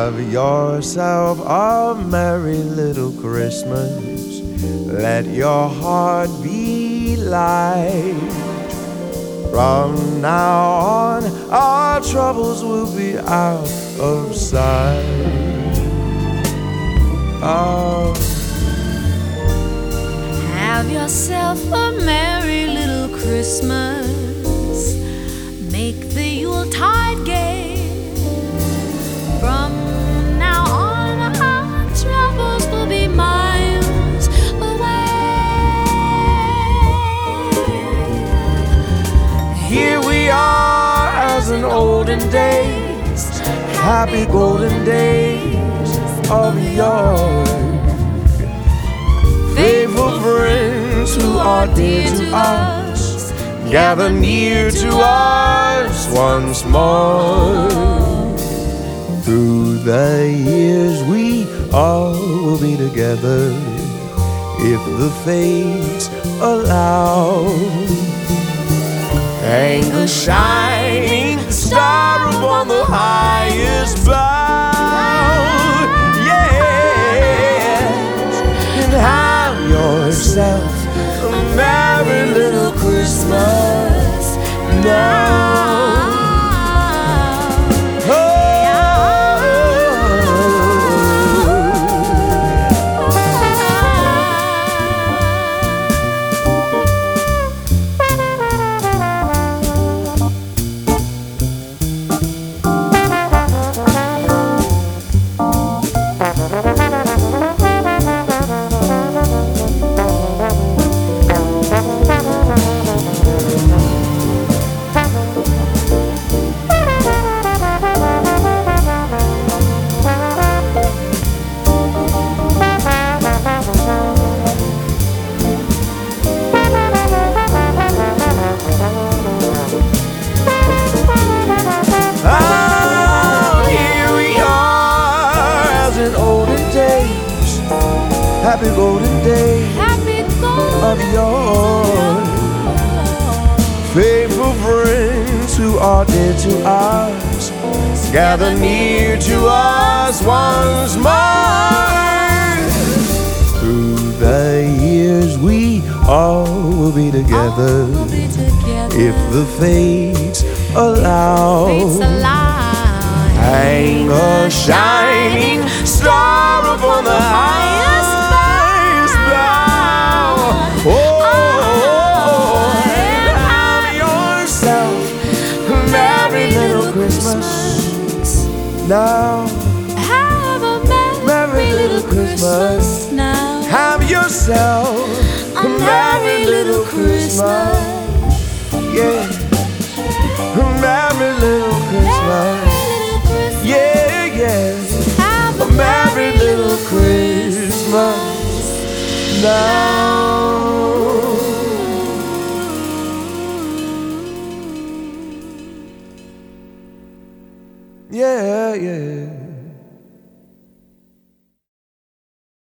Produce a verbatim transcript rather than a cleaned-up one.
Have yourself a merry little Christmas. Let your heart be light. From now on, our troubles will be out of sight. Oh. Have yourself a merry little Christmas. Make the Yuletide gay. From now on, our troubles will be miles away. Here we are as in olden days, happy golden days of yore. Faithful friends who are dear to us, gather near to us once more. Through the years we all will be together, if the fates allow. Hang a shining star upon the highest bough, yes, and have yourself a merry little Christmas now. Happy golden days Happy golden of yore. Faithful friends who are dear to us, gather near to us once more. Through the years we all will be together, all will be together. if the fates allow. Fates allow. Hang a shining star upon the highest bough. Oh, and have yourself a merry little Christmas now. Have a merry, Merry little Christmas now. Have yourself A merry little Christmas. Yeah, a merry little Christmas. Yeah, yeah, Have a merry little Christmas now.